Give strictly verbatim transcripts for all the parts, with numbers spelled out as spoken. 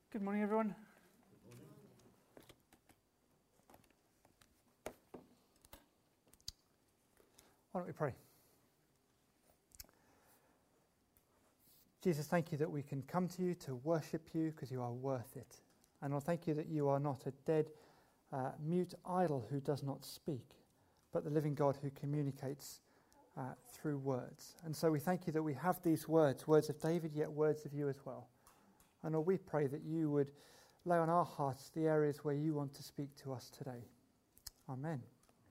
Good morning, everyone. Why don't we pray? Jesus, thank you that we can come to you to worship you because you are worth it. And Lord, thank you that you are not a dead, uh, mute idol who does not speak, but the living God who communicates uh, through words. And so we thank you that we have these words, words of David, yet words of you as well. And Lord, we pray that you would lay on our hearts the areas where you want to speak to us today. Amen.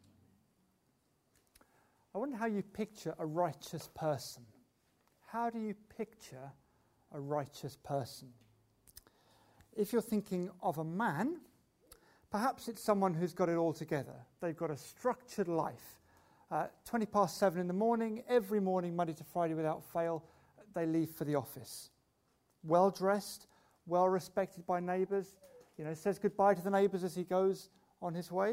I wonder how you picture a righteous person. How do you picture a righteous person? If you're thinking of a man, perhaps it's someone who's got it all together. They've got a structured life. Uh, twenty past seven in the morning, every morning, Monday to Friday without fail, they leave for the office. Well-dressed, well-respected by neighbours, you know, says goodbye to the neighbours as he goes on his way.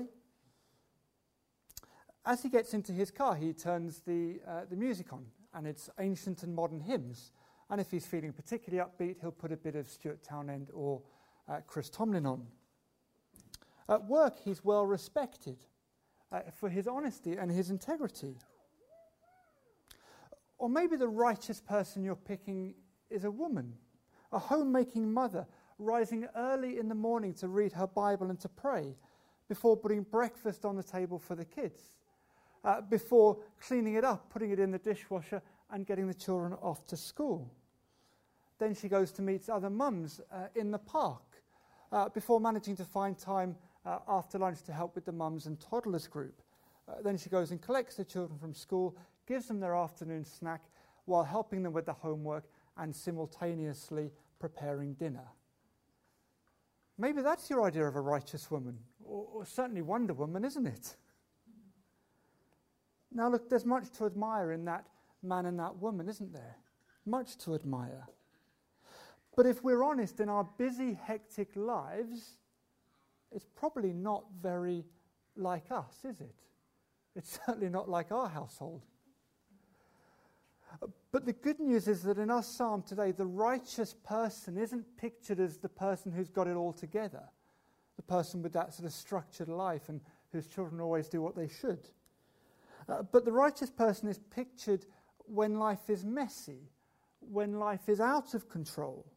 As he gets into his car, he turns the uh, the music on, and it's ancient and modern hymns. And if he's feeling particularly upbeat, he'll put a bit of Stuart Townend or uh, Chris Tomlin on. At work, he's well respected uh, for his honesty and his integrity. Or maybe the righteous person you're picking is a woman, a homemaking mother, rising early in the morning to read her Bible and to pray before putting breakfast on the table for the kids, uh, before cleaning it up, putting it in the dishwasher and getting the children off to school. Then she goes to meet other mums uh, in the park uh, before managing to find time uh, after lunch to help with the mums and toddlers group. Uh, then she goes and collects the children from school, gives them their afternoon snack while helping them with the homework and simultaneously preparing dinner. Maybe that's your idea of a righteous woman, or, or certainly Wonder Woman, isn't it? Now look, there's much to admire in that man and that woman, isn't there? Much to admire. But if we're honest, in our busy, hectic lives, it's probably not very like us, is it? It's certainly not like our household. But the good news is that in our psalm today, the righteous person isn't pictured as the person who's got it all together, the person with that sort of structured life and whose children always do what they should. Uh, but the righteous person is pictured when life is messy, when life is out of control.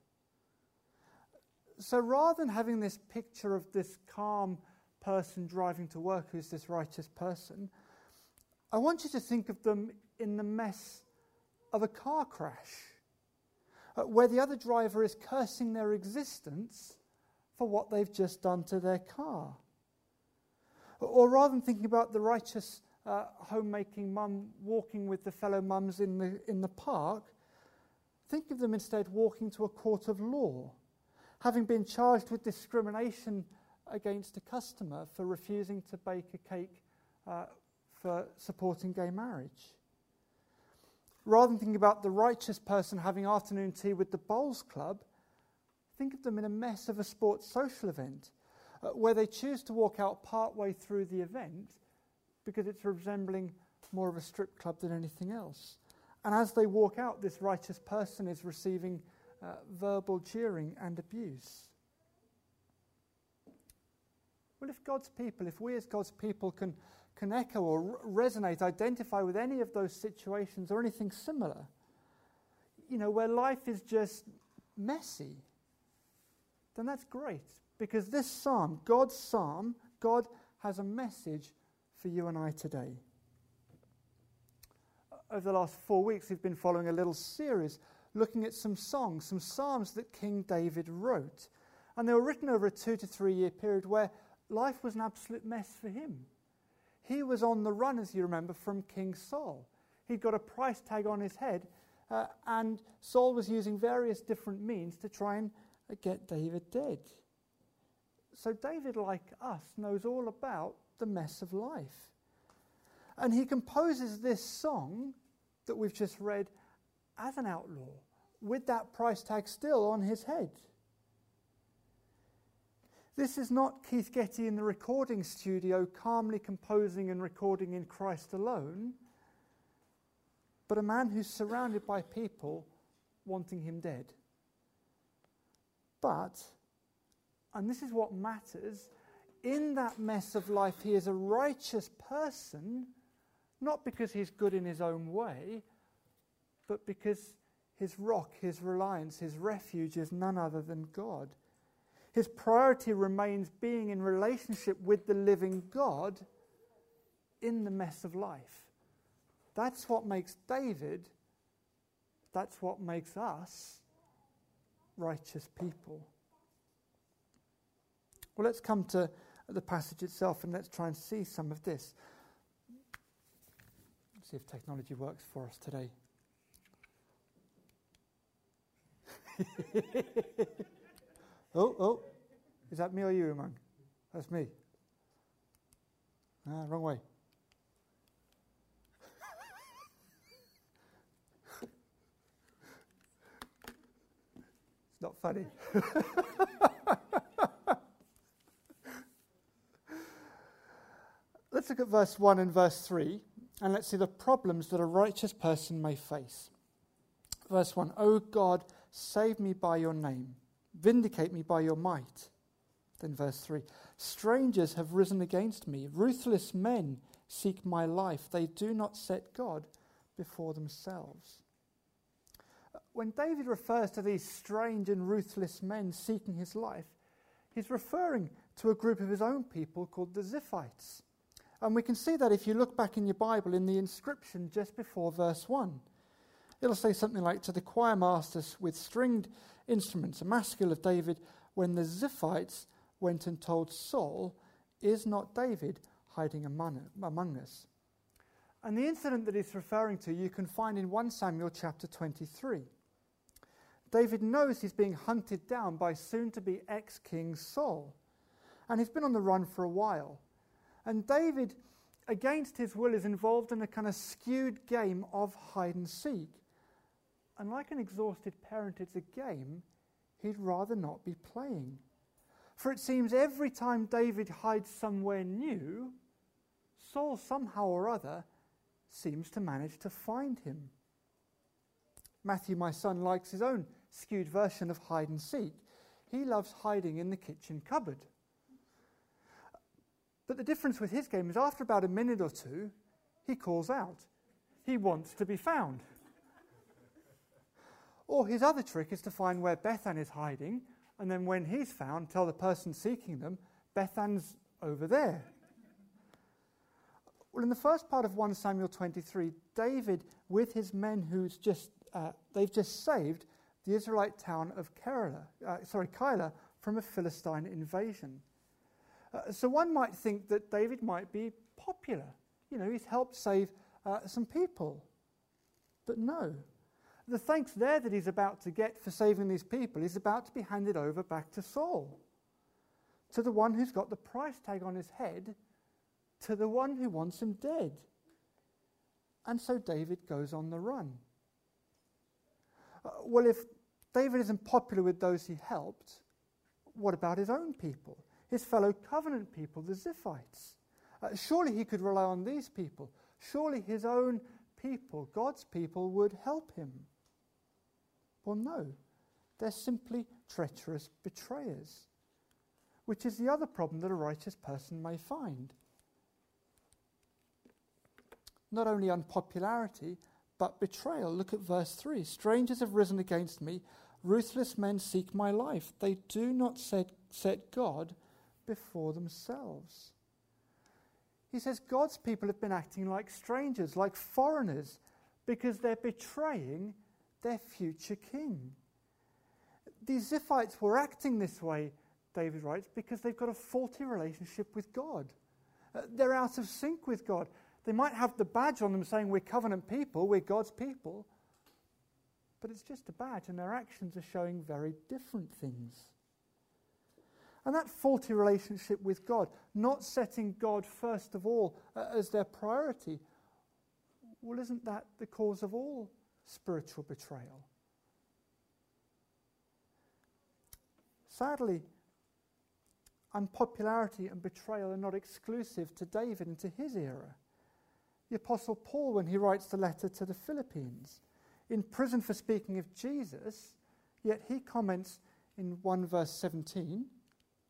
So rather than having this picture of this calm person driving to work who's this righteous person, I want you to think of them in the mess of a car crash, uh, where the other driver is cursing their existence for what they've just done to their car. Or rather than thinking about the righteous uh, homemaking mum walking with the fellow mums in the, in the park, think of them instead walking to a court of law, having been charged with discrimination against a customer for refusing to bake a cake uh, for supporting gay marriage. Rather than thinking about the righteous person having afternoon tea with the bowls club, think of them in a mess of a sports social event uh, where they choose to walk out partway through the event because it's resembling more of a strip club than anything else. And as they walk out, this righteous person is receiving uh, verbal jeering and abuse. Well, if God's people, if we as God's people can can echo or resonate, identify with any of those situations or anything similar, you know, where life is just messy, then that's great. Because this psalm, God's psalm, God has a message for you and I today. Over the last four weeks, we've been following a little series looking at some songs, some psalms that King David wrote. And they were written over a two to three year period where life was an absolute mess for him. He was on the run, as you remember, from King Saul. He'd got a price tag on his head, uh, and Saul was using various different means to try and uh, get David dead. So David, like us, knows all about the mess of life. And he composes this song that we've just read as an outlaw, with that price tag still on his head. This is not Keith Getty in the recording studio calmly composing and recording in Christ alone, but a man who's surrounded by people wanting him dead. But and this is what matters, in that mess of life he is a righteous person, not because he's good in his own way, but because his rock, his reliance, his refuge is none other than God. His priority remains being in relationship with the living God in the mess of life. That's what makes David, that's what makes us righteous people. Well, let's come to the passage itself and let's try and see some of this. Let's see if technology works for us today. oh, oh, is that me or you, Umang? That's me. Ah, wrong way. It's not funny. Let's look at verse one and verse three, and let's see the problems that a righteous person may face. Verse one, O God, save me by your name, vindicate me by your might. Then verse three, strangers have risen against me, ruthless men seek my life, they do not set God before themselves. When David refers to these strange and ruthless men seeking his life, he's referring to a group of his own people called the Ziphites. And we can see that if you look back in your Bible in the inscription just before verse one. It'll say something like, to the choir masters with stringed instruments, a maskil of David, when the Ziphites went and told Saul, is not David hiding among, among us? And the incident that he's referring to you can find in First Samuel chapter twenty-three. David knows he's being hunted down by soon-to-be ex-king Saul. And he's been on the run for a while. And David, against his will, is involved in a kind of skewed game of hide and seek. And like an exhausted parent, it's a game he'd rather not be playing. For it seems every time David hides somewhere new, Saul somehow or other seems to manage to find him. Matthew, my son, likes his own skewed version of hide and seek. He loves hiding in the kitchen cupboard. But the difference with his game is after about a minute or two, he calls out. He wants to be found. Or his other trick is to find where Bethan is hiding, and then when he's found, tell the person seeking them, Bethan's over there. Well, in the first part of First Samuel twenty-three, David, with his men who's just, uh, they've just saved the Israelite town of Keilah, uh, sorry, Keilah from a Philistine invasion. Uh, so one might think that David might be popular. You know, he's helped save uh, some people. But no. The thanks there that he's about to get for saving these people is about to be handed over back to Saul, to the one who's got the price tag on his head, to the one who wants him dead. And so David goes on the run. Uh, well, if David isn't popular with those he helped, what about his own people? His fellow covenant people, the Ziphites. Uh, surely he could rely on these people. Surely his own people, God's people, would help him. Well, no. They're simply treacherous betrayers, which is the other problem that a righteous person may find. Not only unpopularity, but betrayal. Look at verse three. Strangers have risen against me. Ruthless men seek my life. They do not set, set God before themselves. He says God's people have been acting like strangers, like foreigners, because they're betraying their future king. These Ziphites were acting this way, David writes, because they've got a faulty relationship with God. Uh, they're out of sync with God. They might have the badge on them saying we're covenant people, we're God's people, but it's just a badge, and their actions are showing very different things. And that faulty relationship with God, not setting God first of all uh, as their priority, well, isn't that the cause of all spiritual betrayal? Sadly, unpopularity and betrayal are not exclusive to David and to his era. The Apostle Paul, when he writes the letter to the Philippians, in prison for speaking of Jesus, yet he comments in one verse seventeen,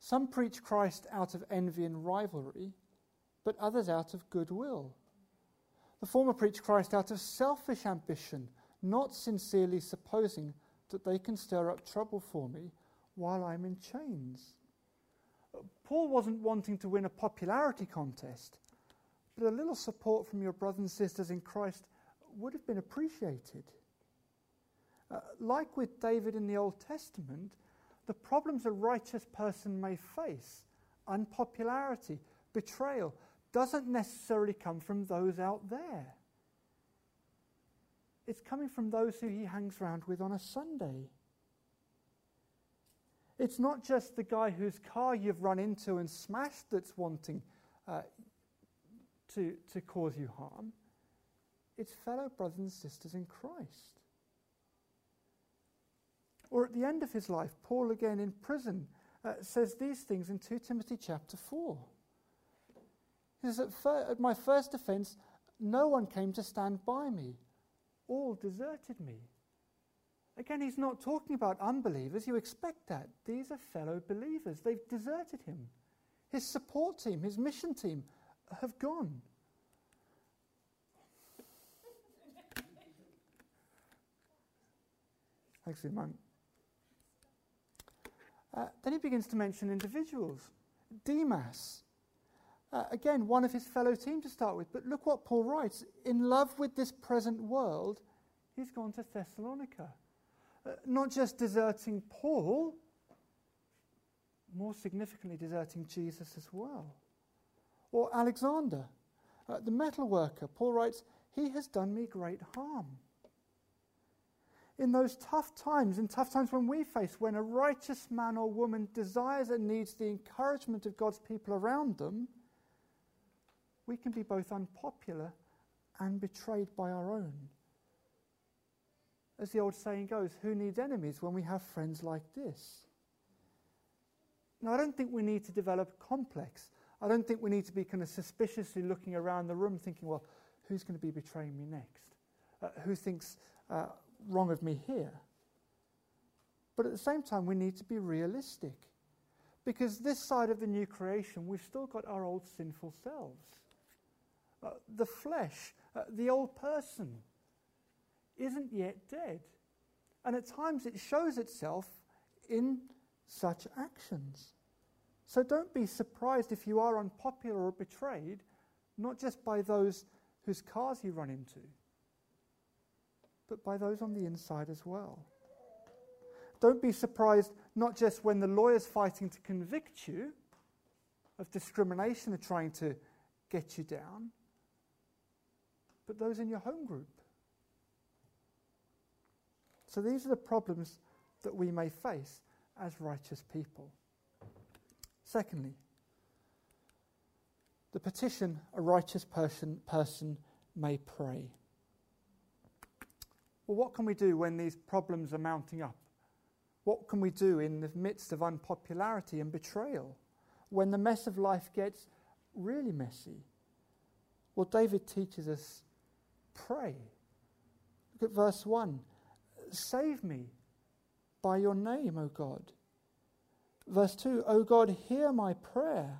Some preach Christ out of envy and rivalry, but others out of goodwill. The former preach Christ out of selfish ambition, not sincerely supposing that they can stir up trouble for me while I'm in chains. Paul wasn't wanting to win a popularity contest, but a little support from your brothers and sisters in Christ would have been appreciated. Uh, like with David in the Old Testament, the problems a righteous person may face, unpopularity, betrayal, doesn't necessarily come from those out there. It's coming from those who he hangs around with on a Sunday. It's not just the guy whose car you've run into and smashed that's wanting uh, to, to cause you harm. It's fellow brothers and sisters in Christ. Or at the end of his life, Paul, again in prison, uh, says these things in Second Timothy chapter four. He says, at, fir- at my first offence, no one came to stand by me. All deserted me. Again, he's not talking about unbelievers. You expect that. These are fellow believers. They've deserted him. His support team, his mission team have gone. Thanks for your moment. Uh, then he begins to mention individuals. Demas, uh, again, one of his fellow team to start with. But look what Paul writes. In love with this present world, he's gone to Thessalonica. Uh, not just deserting Paul, more significantly deserting Jesus as well. Or Alexander, uh, the metal worker. Paul writes, he has done me great harm. In those tough times, in tough times when we face, when a righteous man or woman desires and needs the encouragement of God's people around them, we can be both unpopular and betrayed by our own. As the old saying goes, who needs enemies when we have friends like this? Now, I don't think we need to develop a complex. I don't think we need to be kind of suspiciously looking around the room thinking, well, who's going to be betraying me next? Uh, who thinks uh, wrong of me here? But at the same time, we need to be realistic. Because this side of the new creation, we've still got our old sinful selves. Uh, the flesh, uh, the old person, isn't yet dead. And at times it shows itself in such actions. So don't be surprised if you are unpopular or betrayed, not just by those whose cars you run into, but by those on the inside as well. Don't be surprised not just when the lawyer's fighting to convict you of discrimination or trying to get you down, but those in your home group. So these are the problems that we may face as righteous people. Secondly, the petition a righteous person, person may pray. Well, what can we do when these problems are mounting up? What can we do in the midst of unpopularity and betrayal? When the mess of life gets really messy? Well, David teaches us, pray. Look at verse one. Save me by your name, O God. Verse two, O God, hear my prayer.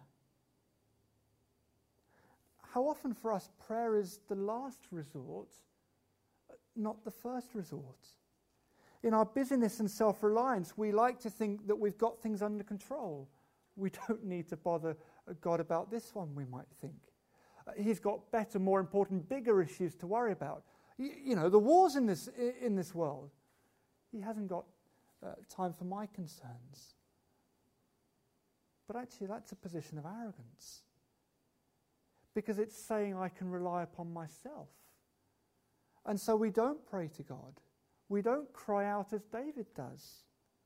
How often for us prayer is the last resort, not the first resort? In our busyness and self-reliance, we like to think that we've got things under control. We don't need to bother God about this one, we might think. Uh, he's got better, more important, bigger issues to worry about. Y- you know, the wars in this, in this world. He hasn't got uh, time for my concerns. But actually, that's a position of arrogance. Because it's saying I can rely upon myself. And so we don't pray to God. We don't cry out as David does.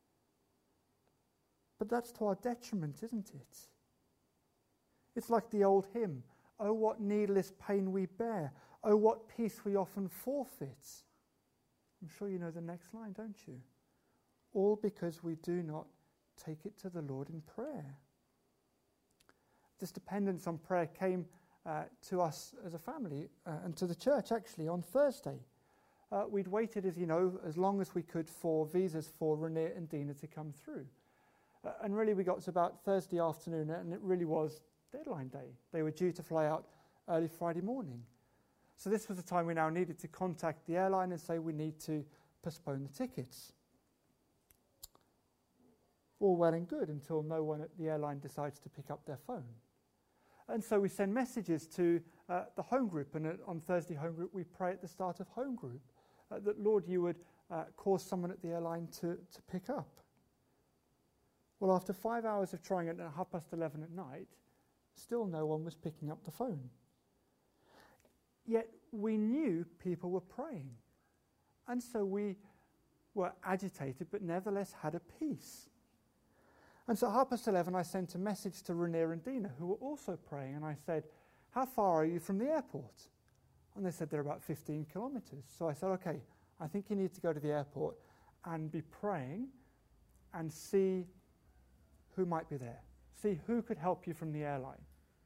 But that's to our detriment, isn't it? It's like the old hymn, oh, what needless pain we bear. Oh, what peace we often forfeit. I'm sure you know the next line, don't you? All because we do not take it to the Lord in prayer. This dependence on prayer came uh, to us as a family uh, and to the church actually on Thursday. Uh, we'd waited, as you know, as long as we could for visas for Renee and Dina to come through. Uh, and really we got to about Thursday afternoon and it really was deadline day. They were due to fly out early Friday morning. So this was the time we now needed to contact the airline and say we need to postpone the tickets. All well and good until no one at the airline decides to pick up their phone. And so we send messages to uh, the home group, and uh, on Thursday home group we pray at the start of home group uh, that, Lord, you would uh, cause someone at the airline to, to pick up. Well, after five hours of trying it at half past eleven at night, still no one was picking up the phone. Yet we knew people were praying. And so we were agitated, but nevertheless had a peace. And so at half past eleven, I sent a message to Rainier and Dina, who were also praying, and I said, how far are you from the airport? And they said they're about fifteen kilometres. So I said, okay, I think you need to go to the airport and be praying and see who might be there. See who could help you from the airline.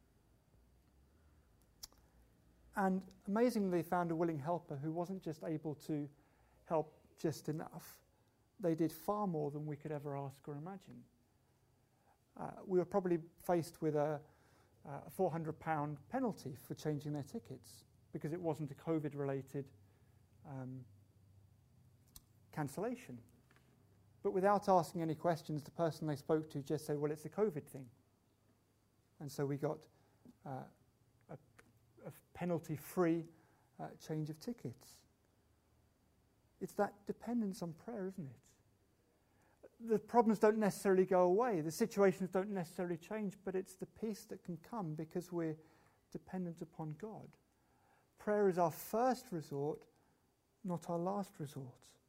And amazingly, they found a willing helper who wasn't just able to help just enough. They did far more than we could ever ask or imagine. Uh, we were probably faced with a, a four hundred pound penalty for changing their tickets because it wasn't a COVID-related um, cancellation. But without asking any questions, the person they spoke to just said, well, it's a COVID thing. And so we got uh, a, a penalty-free uh, change of tickets. It's that dependence on prayer, isn't it? The problems don't necessarily go away. The situations don't necessarily change, but it's the peace that can come because we're dependent upon God. Prayer is our first resort, not our last resort.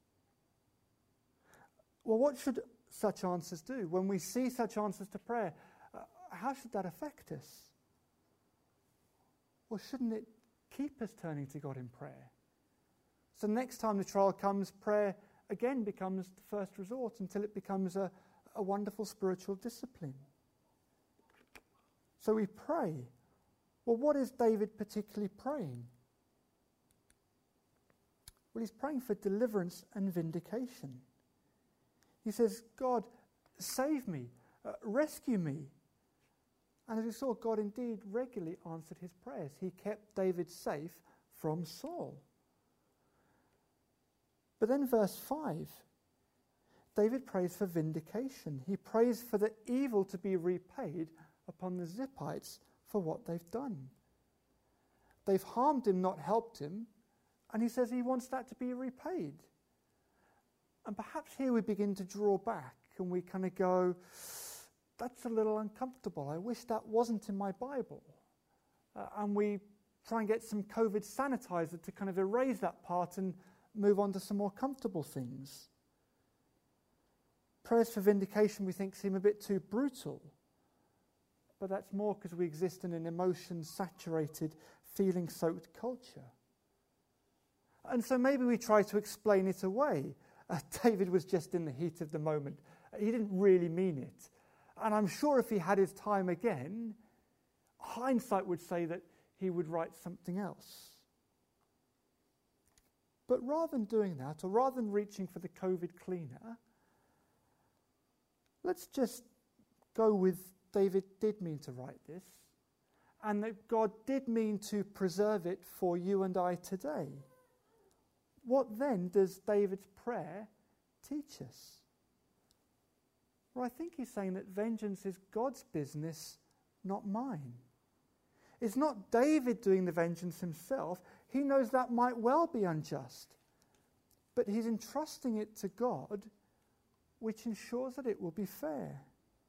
Well, what should such answers do? When we see such answers to prayer, uh, how should that affect us? Well, shouldn't it keep us turning to God in prayer? So next time the trial comes, prayer again becomes the first resort until it becomes a, a wonderful spiritual discipline. So we pray. Well, what is David particularly praying? Well, he's praying for deliverance and vindication. He says, God, save me, uh, rescue me. And as we saw, God indeed regularly answered his prayers. He kept David safe from Saul. But then verse five, David prays for vindication. He prays for the evil to be repaid upon the Zippites for what they've done. They've harmed him, not helped him, and he says he wants that to be repaid. And perhaps here we begin to draw back and we kind of go, that's a little uncomfortable. I wish that wasn't in my Bible. Uh, and we try and get some COVID sanitizer to kind of erase that part and move on to some more comfortable things. Prayers for vindication, we think, seem a bit too brutal. But that's more because we exist in an emotion-saturated, feeling-soaked culture. And so maybe we try to explain it away. Uh, David was just in the heat of the moment. He didn't really mean it. And I'm sure if he had his time again, hindsight would say that he would write something else. But rather than doing that, or rather than reaching for the COVID cleaner, let's just go with David did mean to write this, and that God did mean to preserve it for you and I today. What then does David's prayer teach us? Well, I think he's saying that vengeance is God's business, not mine. It's not David doing the vengeance himself. He knows that might well be unjust. But he's entrusting it to God, which ensures that it will be fair.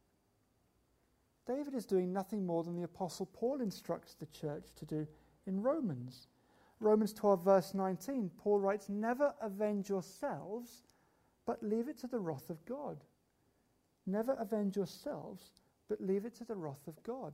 David is doing nothing more than the Apostle Paul instructs the church to do in Romans. Romans twelve, verse nineteen, Paul writes, "Never avenge yourselves, but leave it to the wrath of God." Never avenge yourselves, but leave it to the wrath of God.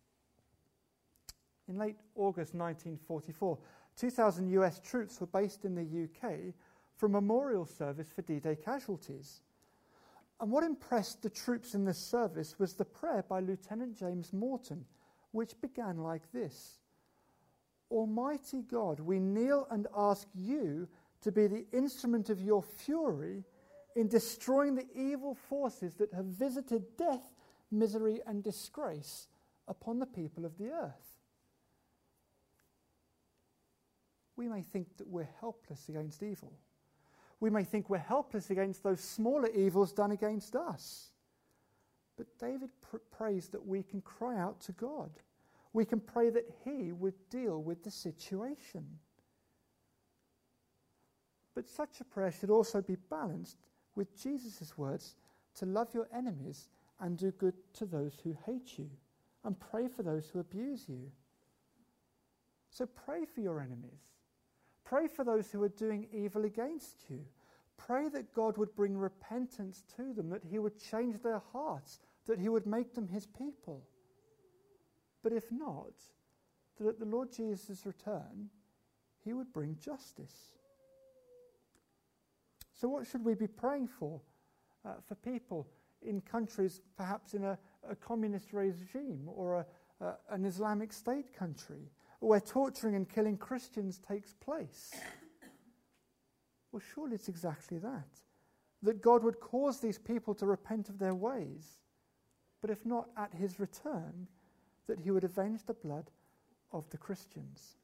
In late August nineteen forty-four, two thousand U S troops were based in the U K for a memorial service for D-Day casualties. And what impressed the troops in this service was the prayer by Lieutenant James Morton, which began like this: "Almighty God, we kneel and ask you to be the instrument of your fury in destroying the evil forces that have visited death, misery, and disgrace upon the people of the earth. We may think that we're helpless against evil. We may think we're helpless against those smaller evils done against us. But David pr- prays that we can cry out to God. We can pray that he would deal with the situation. But such a prayer should also be balanced with Jesus' words to love your enemies and do good to those who hate you, and pray for those who abuse you. So pray for your enemies. Pray for those who are doing evil against you. Pray that God would bring repentance to them, that he would change their hearts, that he would make them his people. But if not, that at the Lord Jesus' return, he would bring justice. So what should we be praying for? Uh, for people in countries, perhaps in a, a communist regime or a, a, an Islamic State country, where torturing and killing Christians takes place? Well, surely it's exactly that. That God would cause these people to repent of their ways, but if not at his return, that he would avenge the blood of the Christians.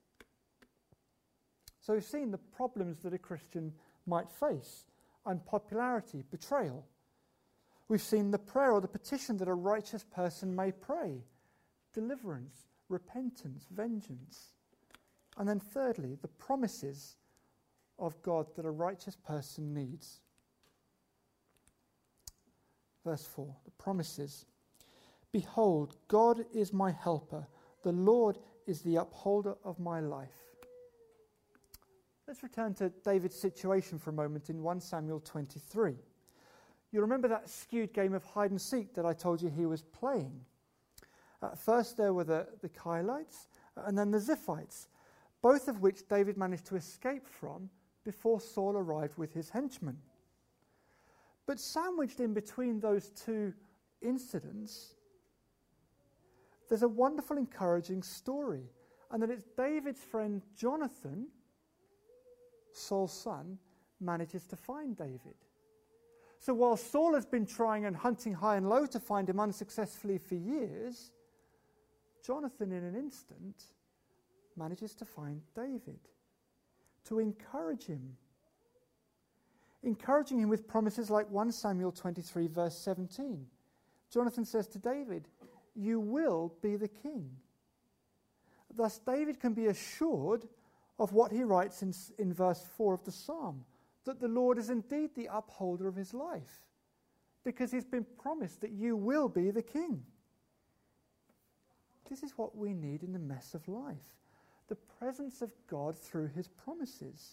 So we've seen the problems that a Christian might face: unpopularity, betrayal. We've seen the prayer or the petition that a righteous person may pray: deliverance, repentance, vengeance. And then thirdly, the promises of God that a righteous person needs. Verse four, the promises. Behold, God is my helper. The Lord is the upholder of my life. Let's return to David's situation for a moment in First Samuel twenty-three. You remember that skewed game of hide and seek that I told you he was playing? Uh, first there were the, the Keilites, uh, and then the Ziphites, both of which David managed to escape from before Saul arrived with his henchmen. But sandwiched in between those two incidents, there's a wonderful, encouraging story, and that it's David's friend Jonathan, Saul's son, manages to find David. So while Saul has been trying and hunting high and low to find him unsuccessfully for years, Jonathan in an instant manages to find David, to encourage him. Encouraging him with promises like First Samuel twenty-three verse seventeen. Jonathan says to David, "You will be the king." Thus David can be assured of what he writes in, in verse four of the psalm, that the Lord is indeed the upholder of his life, because he's been promised that you will be the king. This is what we need in the mess of life, the presence of God through his promises.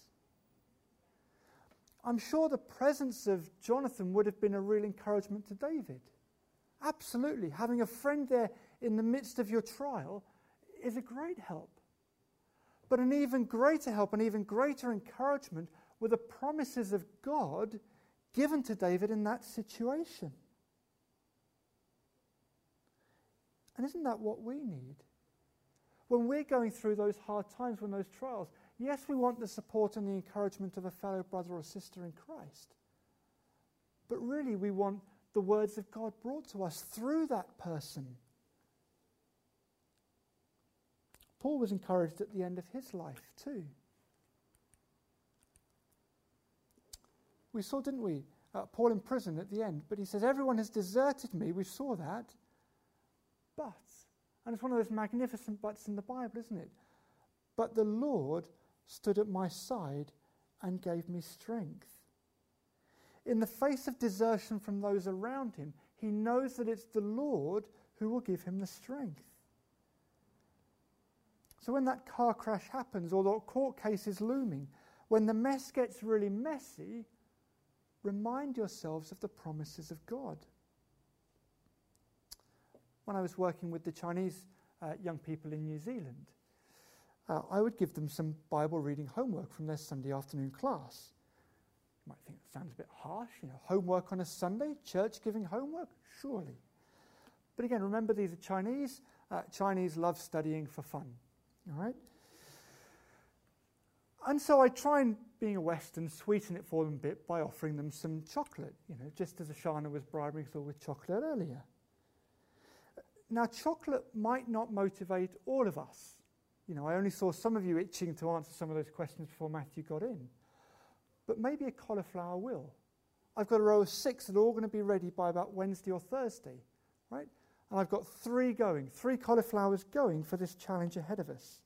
I'm sure the presence of Jonathan would have been a real encouragement to David. Absolutely. Having a friend there in the midst of your trial is a great help. But an even greater help, an even greater encouragement were the promises of God given to David in that situation. And isn't that what we need? When we're going through those hard times, when those trials, yes, we want the support and the encouragement of a fellow brother or sister in Christ. But really we want the words of God brought to us through that person. Paul was encouraged at the end of his life too. We saw, didn't we, uh, Paul in prison at the end, but he says, everyone has deserted me. We saw that. But, and it's one of those magnificent buts in the Bible, isn't it? But the Lord stood at my side and gave me strength. In the face of desertion from those around him, he knows that it's the Lord who will give him the strength. So when that car crash happens, or the court case is looming, when the mess gets really messy, remind yourselves of the promises of God. When I was working with the Chinese uh, young people in New Zealand, uh, I would give them some Bible reading homework from their Sunday afternoon class. You might think it sounds a bit harsh, you know, homework on a Sunday, church giving homework, surely. But again, remember these are Chinese. Uh, Chinese love studying for fun, all right? And so I try and, being a Western, sweeten it for them a bit by offering them some chocolate, you know, just as Ashana was bribing us all with chocolate earlier. Now, chocolate might not motivate all of us. You know, I only saw some of you itching to answer some of those questions before Matthew got in. But maybe a cauliflower will. I've got a row of six that are all going to be ready by about Wednesday or Thursday, right? And I've got three going, three cauliflowers going for this challenge ahead of us.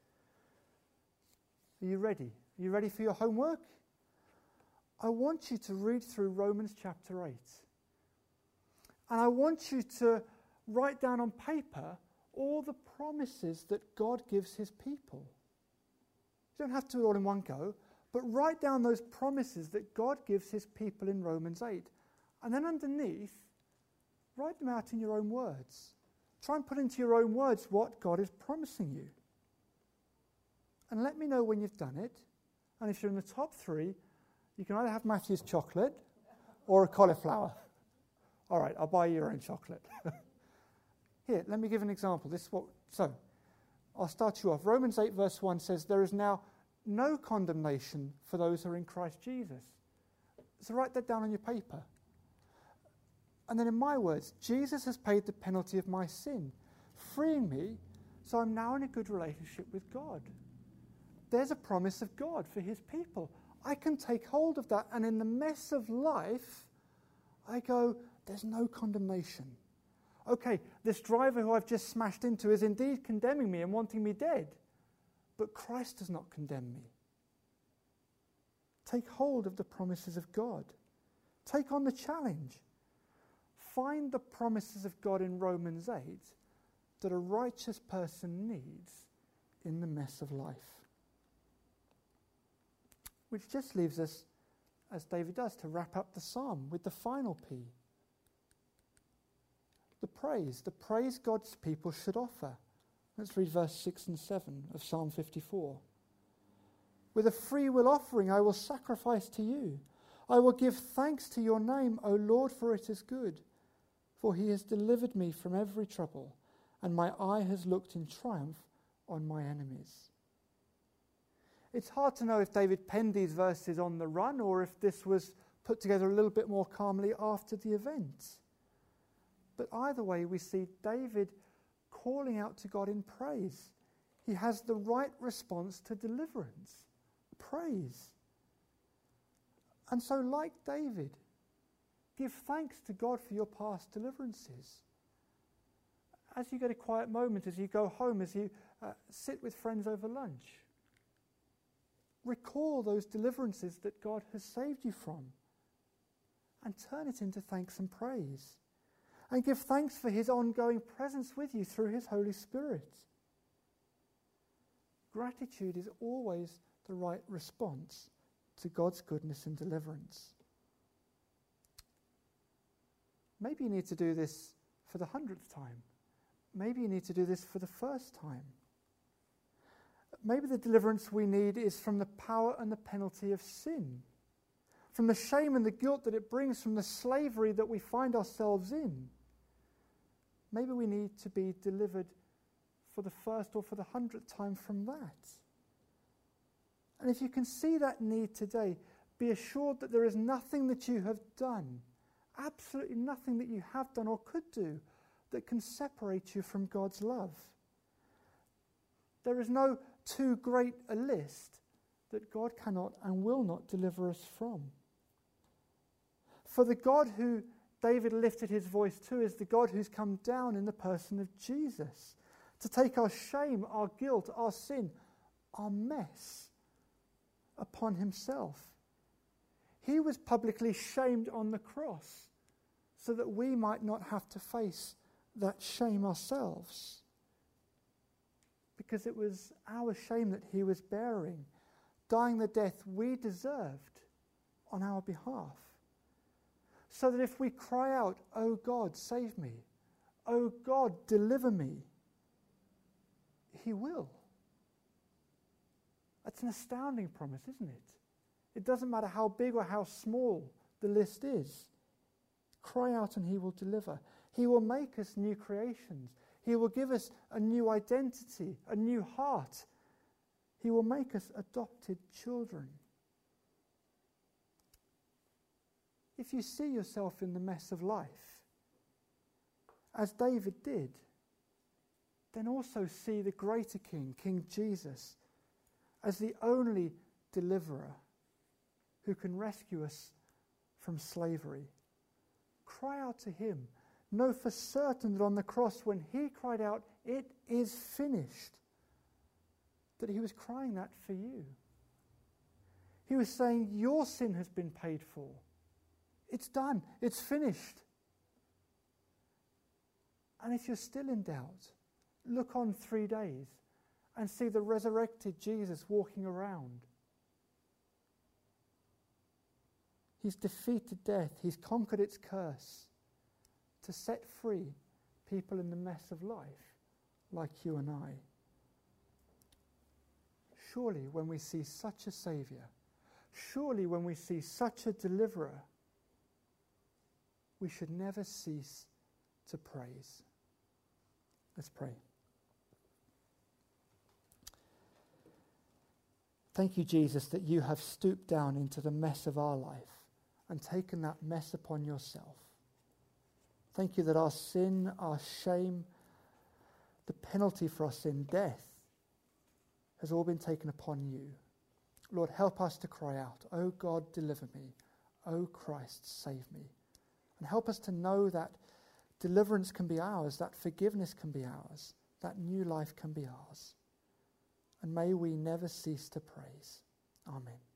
Are you ready? Are you ready for your homework? I want you to read through Romans chapter eight. And I want you to write down on paper all the promises that God gives his people. You don't have to do it all in one go, but write down those promises that God gives his people in Romans eight. And then underneath, write them out in your own words. Try and put into your own words what God is promising you. And let me know when you've done it. And if you're in the top three, you can either have Matthew's chocolate or a cauliflower. All right, I'll buy you your own chocolate. Here, let me give an example. This is what. So, I'll start you off. Romans eight verse one says, there is now no condemnation for those who are in Christ Jesus. So write that down on your paper. And then in my words, Jesus has paid the penalty of my sin, freeing me, so I'm now in a good relationship with God. There's a promise of God for his people. I can take hold of that, and in the mess of life, I go, there's no condemnation. Okay, this driver who I've just smashed into is indeed condemning me and wanting me dead, but Christ does not condemn me. Take hold of the promises of God. Take on the challenge. Find the promises of God in Romans eight that a righteous person needs in the mess of life. Which just leaves us, as David does, to wrap up the psalm with the final P. The praise, the praise God's people should offer. Let's read verse six and seven of Psalm fifty-four. With a free will offering I will sacrifice to you. I will give thanks to your name, O Lord, for it is good. For he has delivered me from every trouble, and my eye has looked in triumph on my enemies. It's hard to know if David penned these verses on the run or if this was put together a little bit more calmly after the event. But either way, we see David calling out to God in praise. He has the right response to deliverance, praise. And so, like David, give thanks to God for your past deliverances. As you get a quiet moment, as you go home, as you uh, sit with friends over lunch, recall those deliverances that God has saved you from and turn it into thanks and praise. And give thanks for his ongoing presence with you through his Holy Spirit. Gratitude is always the right response to God's goodness and deliverance. Maybe you need to do this for the hundredth time. Maybe you need to do this for the first time. Maybe the deliverance we need is from the power and the penalty of sin, from the shame and the guilt that it brings from the slavery that we find ourselves in. Maybe we need to be delivered for the first or for the hundredth time from that. And if you can see that need today, be assured that there is nothing that you have done, absolutely nothing that you have done or could do, that can separate you from God's love. There is no too great a list that God cannot and will not deliver us from. For the God who David lifted his voice to is the God who's come down in the person of Jesus to take our shame, our guilt, our sin, our mess upon himself. He was publicly shamed on the cross so that we might not have to face that shame ourselves. Because it was our shame that he was bearing, dying the death we deserved on our behalf. So that if we cry out, "Oh God, save me. Oh God, deliver me," he will. That's an astounding promise, isn't it? It doesn't matter how big or how small the list is. Cry out and he will deliver. He will make us new creations. He will give us a new identity, a new heart. He will make us adopted children. If you see yourself in the mess of life, as David did, then also see the greater King, King Jesus, as the only deliverer who can rescue us from slavery. Cry out to him. Know for certain that on the cross, when he cried out, "It is finished," that he was crying that for you. He was saying, your sin has been paid for. It's done. It's finished. And if you're still in doubt, look on three days and see the resurrected Jesus walking around. He's defeated death. He's conquered its curse to set free people in the mess of life like you and I. Surely when we see such a Saviour, surely when we see such a deliverer, we should never cease to praise. Let's pray. Thank you, Jesus, that you have stooped down into the mess of our life and taken that mess upon yourself. Thank you that our sin, our shame, the penalty for our sin, death, has all been taken upon you. Lord, help us to cry out, "O God, deliver me. O Christ, save me." And help us to know that deliverance can be ours, that forgiveness can be ours, that new life can be ours. And may we never cease to praise. Amen.